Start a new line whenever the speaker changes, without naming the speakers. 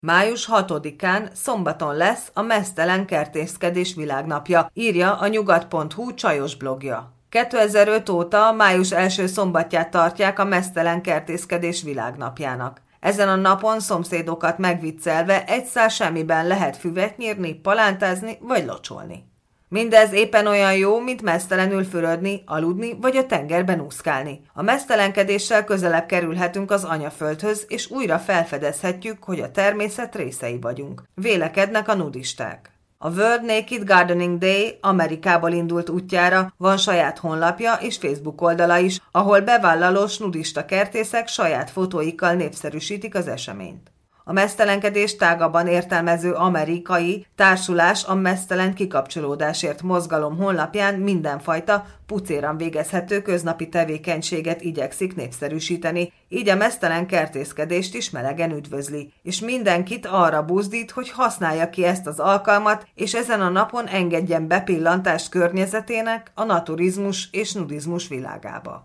Május 6-án szombaton lesz a meztelen kertészkedés világnapja, írja a nyugat.hu csajos blogja. 2005 óta május első szombatját tartják a meztelen kertészkedés világnapjának. Ezen a napon szomszédokat megviccelve egy szál semmiben lehet füvet nyírni, palántázni vagy locsolni. Mindez éppen olyan jó, mint meztelenül fürödni, aludni vagy a tengerben úszkálni. A meztelenkedéssel közelebb kerülhetünk az anyaföldhöz, és újra felfedezhetjük, hogy a természet részei vagyunk. Vélekednek a nudisták. A World Naked Gardening Day Amerikából indult útjára, van saját honlapja és Facebook oldala is, ahol bevállalós nudista kertészek saját fotóikkal népszerűsítik az eseményt. A meztelenkedést tágabban értelmező amerikai társulás a meztelen kikapcsolódásért mozgalom honlapján mindenfajta pucéran végezhető köznapi tevékenységet igyekszik népszerűsíteni, így a meztelen kertészkedést is melegen üdvözli, és mindenkit arra buzdít, hogy használja ki ezt az alkalmat, és ezen a napon engedjen bepillantást környezetének, a naturizmus és nudizmus világába.